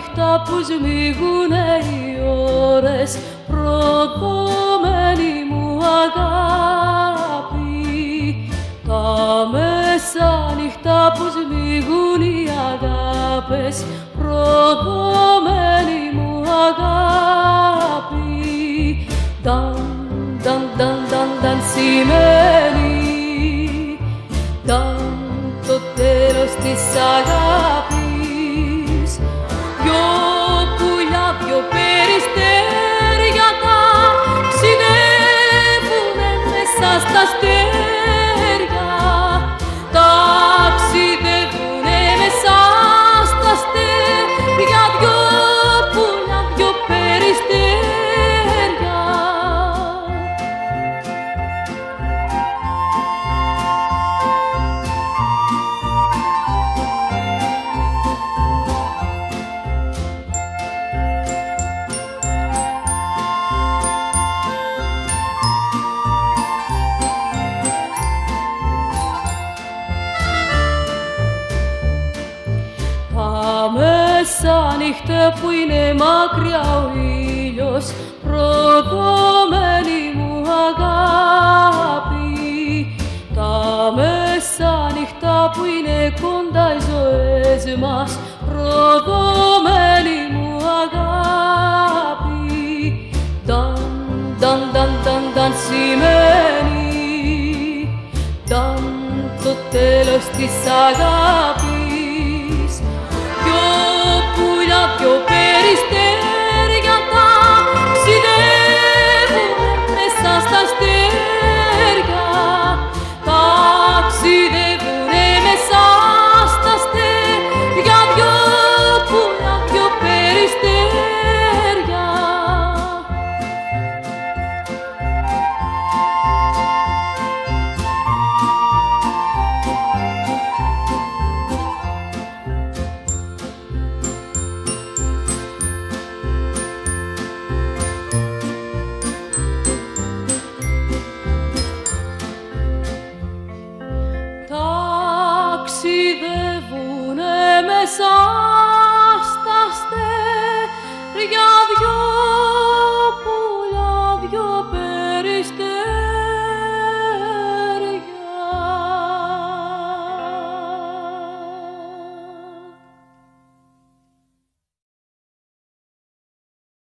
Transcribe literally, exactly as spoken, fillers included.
νύχτα που σμίγουνε οι ώρες, προδομένη μου αγάπη. Τα μεσάνυχτα που σμίγουν οι αγάπες, προδομένη μου αγάπη. Νταν, νταν, νταν, νταν, νταν σημαίνει, νταν το τέλος της αγάπης. Δυο πουλιά, δυο περιστέρια ταξιδεύουνε μέσα στα αστέρια, ταξιδεύουνε μέσα στα αστέρια, δυο πουλιά, δυο περιστέρια. Τα μεσάνυχτα που είναι μακριά ο ήλιος, προδομένη μου αγάπη. Τα μεσάνυχτα που είναι κοντά οι ζωές μας, προδομένη μου αγάπη. Νταν, νταν, νταν, νταν, νταν σημαίνει, νταν το τέλος της αγάπης.